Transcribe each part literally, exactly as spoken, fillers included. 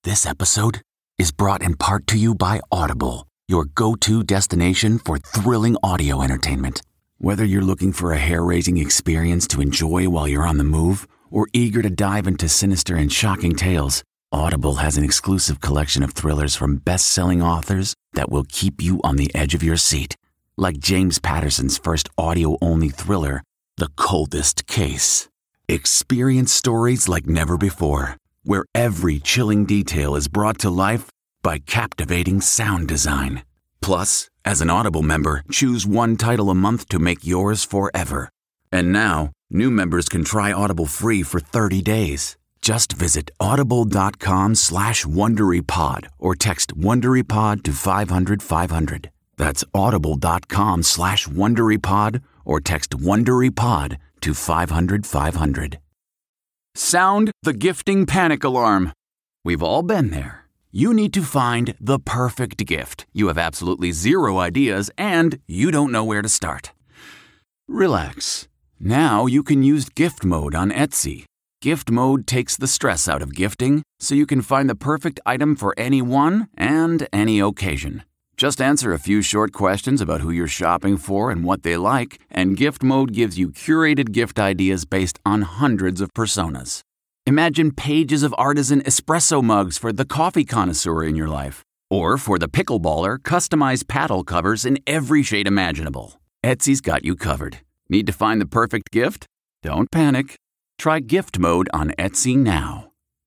This episode is brought in part to you by Audible, your go-to destination for thrilling audio entertainment. Whether you're looking for a hair-raising experience to enjoy while you're on the move or eager to dive into sinister and shocking tales, Audible has an exclusive collection of thrillers from best-selling authors that will keep you on the edge of your seat. Like James Patterson's first audio-only thriller, The Coldest Case. Experience stories like never before, where every chilling detail is brought to life by captivating sound design. Plus, as an Audible member, choose one title a month to make yours forever. And now, new members can try Audible free for thirty days. Just visit audible.com slash WonderyPod or text WonderyPod to five hundred five hundred. That's audible.com slash WonderyPod or text WonderyPod to five hundred five hundred. Sound the gifting panic alarm. We've all been there. You need to find the perfect gift. You have absolutely zero ideas and you don't know where to start. Relax. Now you can use gift mode on Etsy. Gift mode takes the stress out of gifting so you can find the perfect item for anyone and any occasion. Just answer a few short questions about who you're shopping for and what they like, and Gift Mode gives you curated gift ideas based on hundreds of personas. Imagine pages of artisan espresso mugs for the coffee connoisseur in your life. Or for the pickleballer, customized paddle covers in every shade imaginable. Etsy's got you covered. Need to find the perfect gift? Don't panic. Try Gift Mode on Etsy now.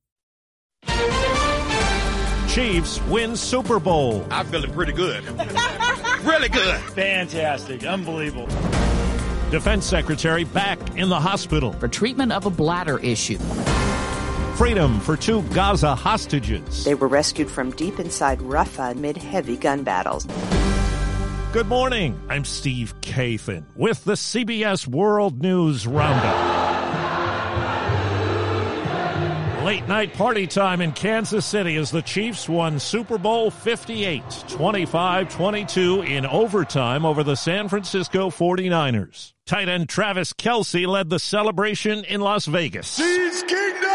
Chiefs win Super Bowl. I'm feeling pretty good. Really good. Fantastic. Unbelievable. Defense Secretary back in the hospital for treatment of a bladder issue. Freedom for two Gaza hostages. They were rescued from deep inside Rafah amid heavy gun battles. Good morning. I'm Steve Kathan with the C B S World News Roundup. Late night party time in Kansas City as the Chiefs won Super Bowl fifty-eight, twenty-five twenty-two in overtime over the San Francisco forty-niners. Tight end Travis Kelce led the celebration in Las Vegas. Chiefs Kingdom!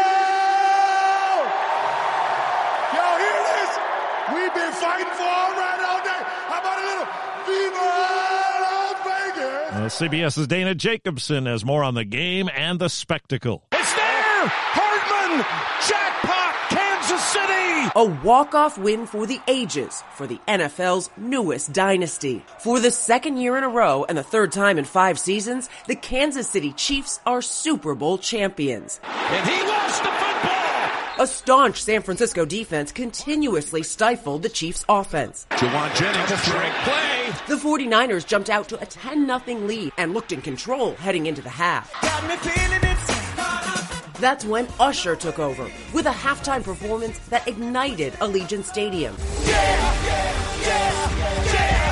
Y'all hear this? We've been fighting for all right all day. How about a little Viva Las Vegas? Uh, CBS's Dana Jacobson has more on the game and the spectacle. It's there! Hardman! Jackpot! Kansas City! A walk-off win for the ages for the N F L's newest dynasty. For the second year in a row and the third time in five seasons, the Kansas City Chiefs are Super Bowl champions. And he lost the football! A staunch San Francisco defense continuously stifled the Chiefs' offense. Jawan Jennings, great play! The forty-niners jumped out to a ten nothing lead and looked in control heading into the half. Got me feeling it. That's when Usher took over with a halftime performance that ignited Allegiant Stadium. Yeah, yeah, yeah,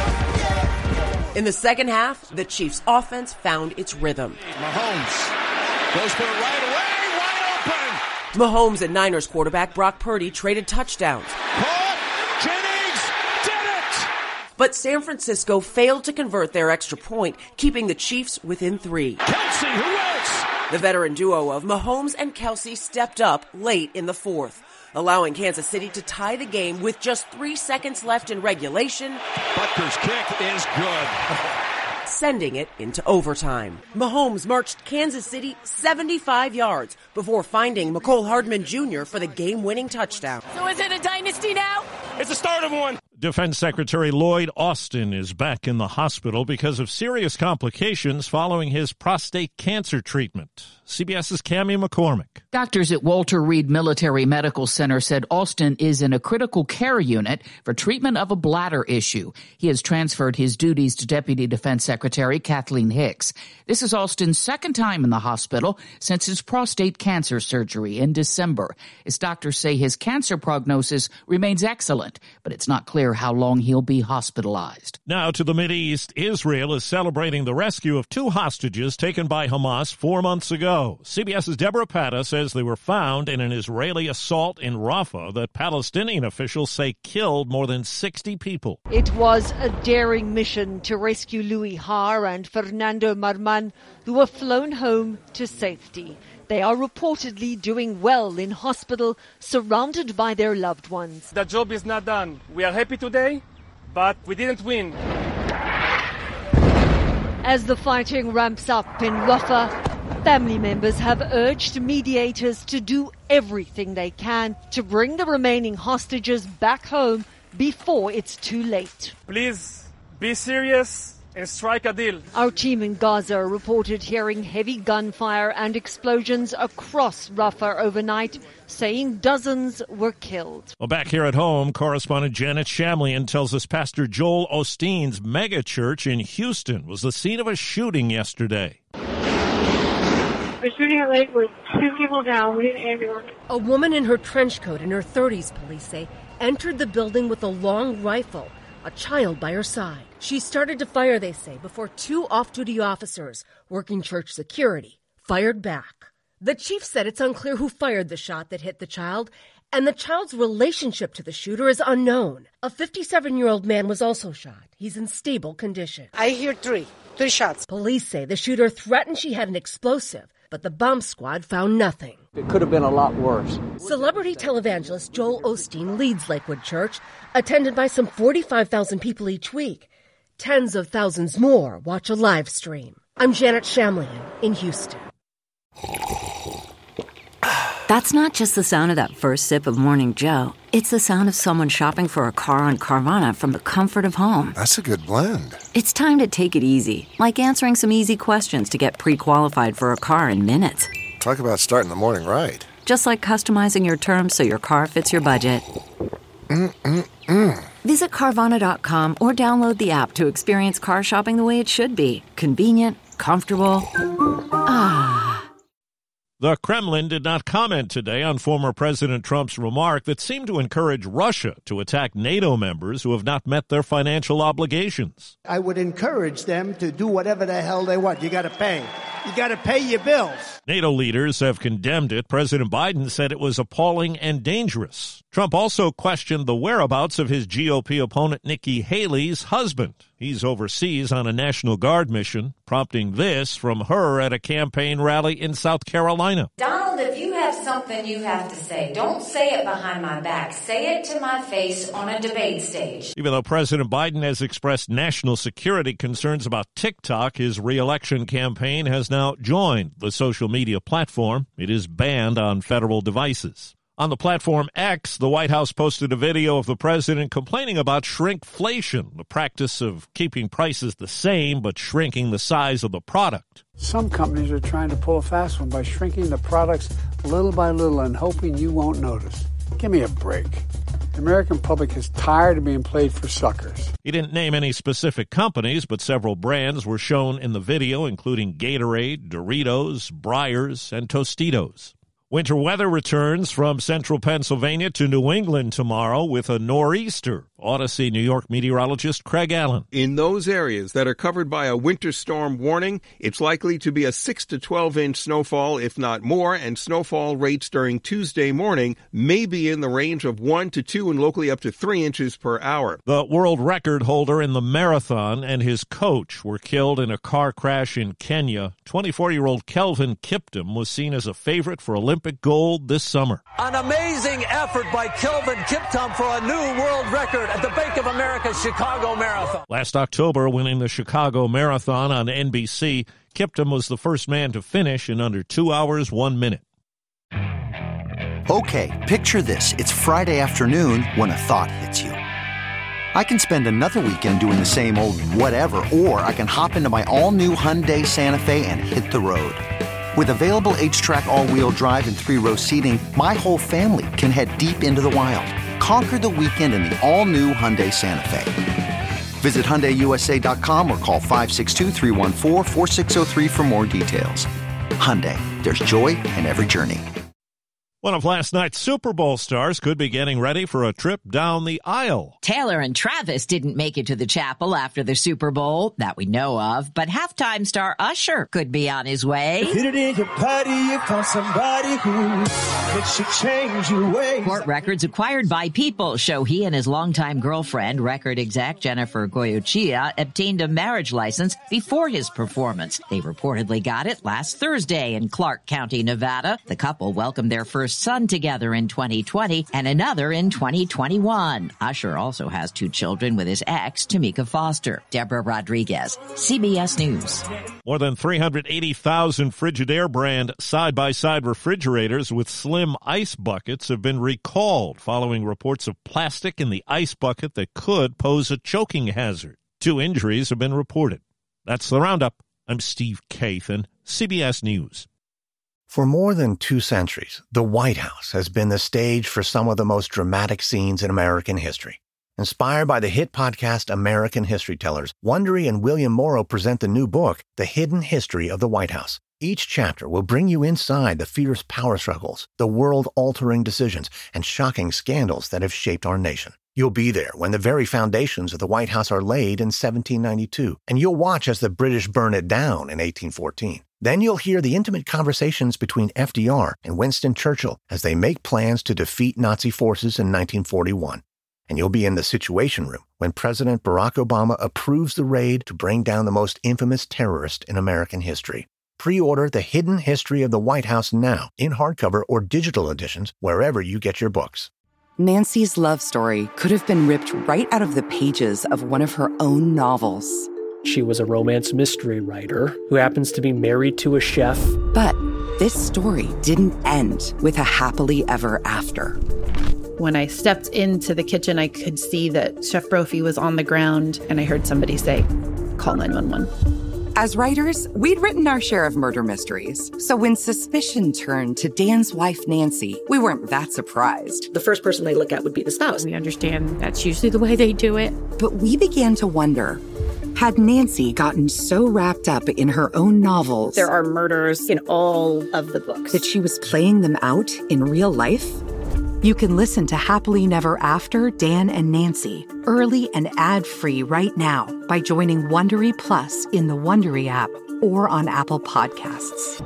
yeah. In the second half, the Chiefs' offense found its rhythm. Mahomes goes for it right away, wide open. Mahomes and Niners quarterback Brock Purdy traded touchdowns. Caught. Jennings did it. But San Francisco failed to convert their extra point, keeping the Chiefs within three. Kelce, who else? The veteran duo of Mahomes and Kelce stepped up late in the fourth, allowing Kansas City to tie the game with just three seconds left in regulation. Butker's kick is good. Sending it into overtime. Mahomes marched Kansas City seventy-five yards before finding Mecole Hardman Junior for the game-winning touchdown. So is it a dynasty now? It's the start of one. Defense Secretary Lloyd Austin is back in the hospital because of serious complications following his prostate cancer treatment. CBS's Cammie McCormick. Doctors at Walter Reed Military Medical Center said Austin is in a critical care unit for treatment of a bladder issue. He has transferred his duties to Deputy Defense Secretary Kathleen Hicks. This is Austin's second time in the hospital since his prostate cancer surgery in December. His doctors say his cancer prognosis remains excellent, but it's not clear how long he'll be hospitalized. Now to the Mideast. Israel is celebrating the rescue of two hostages taken by Hamas four months ago. CBS's Deborah Patta says they were found in an Israeli assault in Rafah that Palestinian officials say killed more than sixty people. It was a daring mission to rescue Louis Har and Fernando Marman, who were flown home to safety. They are reportedly doing well in hospital, surrounded by their loved ones. The job is not done. We are happy today, but we didn't win. As the fighting ramps up in Rafah, family members have urged mediators to do everything they can to bring the remaining hostages back home before it's too late. Please be serious and strike a deal. Our team in Gaza reported hearing heavy gunfire and explosions across Rafah overnight, saying dozens were killed. Well, back here at home, correspondent Janet Shamlian tells us Pastor Joel Osteen's mega church in Houston was the scene of a shooting yesterday. The shooting at Lake was two people down. We didn't ambulance. A woman in her trench coat in her thirties, police say, entered the building with a long rifle, a child by her side. She started to fire, they say, before two off-duty officers working church security fired back. The chief said it's unclear who fired the shot that hit the child, and the child's relationship to the shooter is unknown. A fifty-seven-year-old man was also shot. He's in stable condition. I hear three, three shots. Police say the shooter threatened she had an explosive, but the bomb squad found nothing. It could have been a lot worse. Celebrity televangelist Joel Osteen leads Lakewood Church, attended by some forty-five thousand people each week. Tens of thousands more watch a live stream. I'm Janet Shamlian in Houston. That's not just the sound of that first sip of Morning Joe. It's the sound of someone shopping for a car on Carvana from the comfort of home. That's a good blend. It's time to take it easy, like answering some easy questions to get pre-qualified for a car in minutes. Talk about starting the morning right. Just like customizing your terms so your car fits your budget. Mm-mm-mm. Visit Carvana dot com or download the app to experience car shopping the way it should be. Convenient, comfortable. Ah. The Kremlin did not comment today on former President Trump's remark that seemed to encourage Russia to attack NATO members who have not met their financial obligations. I would encourage them to do whatever the hell they want. You got to pay. You got to pay your bills. NATO leaders have condemned it. President Biden said it was appalling and dangerous. Trump also questioned the whereabouts of his G O P opponent Nikki Haley's husband. He's overseas on a National Guard mission, prompting this from her at a campaign rally in South Carolina. Donald, if you have something you have to say, don't say it behind my back. Say it to my face on a debate stage. Even though President Biden has expressed national security concerns about TikTok, his re-election campaign has now joined the social media platform. It is banned on federal devices. On the platform X, the White House posted a video of the president complaining about shrinkflation, the practice of keeping prices the same but shrinking the size of the product. Some companies are trying to pull a fast one by shrinking the products little by little and hoping you won't notice. Give me a break. The American public is tired of being played for suckers. He didn't name any specific companies, but several brands were shown in the video, including Gatorade, Doritos, Breyers, and Tostitos. Winter weather returns from central Pennsylvania to New England tomorrow with a nor'easter. Odyssey New York meteorologist Craig Allen. In those areas that are covered by a winter storm warning, it's likely to be a six to twelve inch snowfall, if not more, and snowfall rates during Tuesday morning may be in the range of one to two and locally up to three inches per hour. The world record holder in the marathon and his coach were killed in a car crash in Kenya. twenty-four-year-old Kelvin Kiptum was seen as a favorite for Olympic gold this summer. An amazing effort by Kelvin Kiptum for a new world record at the Bank of America Chicago Marathon. Last October, winning the Chicago Marathon on N B C, Kiptum was the first man to finish in under two hours, one minute. Okay, picture this. It's Friday afternoon when a thought hits you. I can spend another weekend doing the same old whatever, or I can hop into my all-new Hyundai Santa Fe and hit the road. With available H-Track all-wheel drive and three-row seating, my whole family can head deep into the wild. Conquer the weekend in the all-new Hyundai Santa Fe. Visit Hyundai U S A dot com or call five six two, three one four, four six zero three for more details. Hyundai, there's joy in every journey. One of last night's Super Bowl stars could be getting ready for a trip down the aisle. Taylor and Travis didn't make it to the chapel after the Super Bowl, that we know of, but halftime star Usher could be on his way. Hit it in your body, you found somebody who makes you change your ways. Court records acquired by People show he and his longtime girlfriend, record exec Jennifer Goycochea, obtained a marriage license before his performance. They reportedly got it last Thursday in Clark County, Nevada. The couple welcomed their first son together in twenty twenty and another in twenty twenty-one. Usher also has two children with his ex, Tamika Foster. Deborah Rodriguez, C B S News. More than three hundred eighty thousand Frigidaire brand side-by-side refrigerators with slim ice buckets have been recalled following reports of plastic in the ice bucket that could pose a choking hazard. Two injuries have been reported. That's the Roundup. I'm Steve Kathan, C B S News. For more than two centuries, the White House has been the stage for some of the most dramatic scenes in American history. Inspired by the hit podcast American History Tellers, Wondery and William Morrow present the new book, The Hidden History of the White House. Each chapter will bring you inside the fierce power struggles, the world-altering decisions, and shocking scandals that have shaped our nation. You'll be there when the very foundations of the White House are laid in seventeen ninety-two, and you'll watch as the British burn it down in eighteen fourteen. Then you'll hear the intimate conversations between F D R and Winston Churchill as they make plans to defeat Nazi forces in nineteen forty-one. And you'll be in the Situation Room when President Barack Obama approves the raid to bring down the most infamous terrorist in American history. Pre-order The Hidden History of the White House now in hardcover or digital editions wherever you get your books. Nancy's love story could have been ripped right out of the pages of one of her own novels. She was a romance mystery writer who happens to be married to a chef. But this story didn't end with a happily ever after. When I stepped into the kitchen, I could see that Chef Brophy was on the ground, and I heard somebody say, "Call nine one one." As writers, we'd written our share of murder mysteries. So when suspicion turned to Dan's wife, Nancy, we weren't that surprised. The first person they look at would be the spouse. We understand that's usually the way they do it. But we began to wonder, had Nancy gotten so wrapped up in her own novels... There are murders in all of the books. ...that she was playing them out in real life? You can listen to Happily Never After, Dan and Nancy, early and ad-free right now by joining Wondery Plus in the Wondery app or on Apple Podcasts.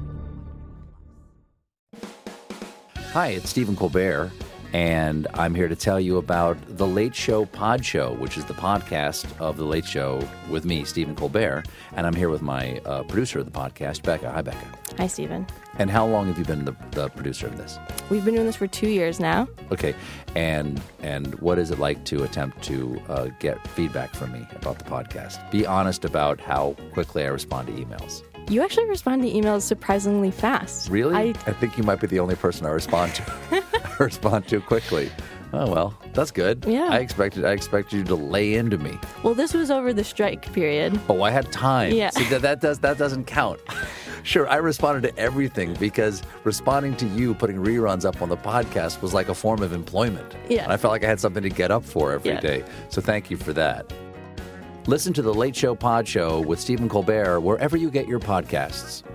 Hi, it's Stephen Colbert, and I'm here to tell you about The Late Show Pod Show, which is the podcast of The Late Show with me, Stephen Colbert, and I'm here with my uh, producer of the podcast, Becca. Hi, Becca. Hi, Stephen. And how long have you been the, the producer of this? We've been doing this for two years now. Okay. And and what is it like to attempt to uh, get feedback from me about the podcast? Be honest about how quickly I respond to emails. You actually respond to emails surprisingly fast. Really? I, I think you might be the only person I respond to. I respond to quickly. Oh, well, that's good. Yeah. I expected I expected you to lay into me. Well, this was over the strike period. Oh, I had time. Yeah. See, that, that, does, that doesn't count. Sure, I responded to everything because responding to you putting reruns up on the podcast was like a form of employment. Yeah. And I felt like I had something to get up for every yeah. day. So thank you for that. Listen to The Late Show Pod Show with Stephen Colbert wherever you get your podcasts.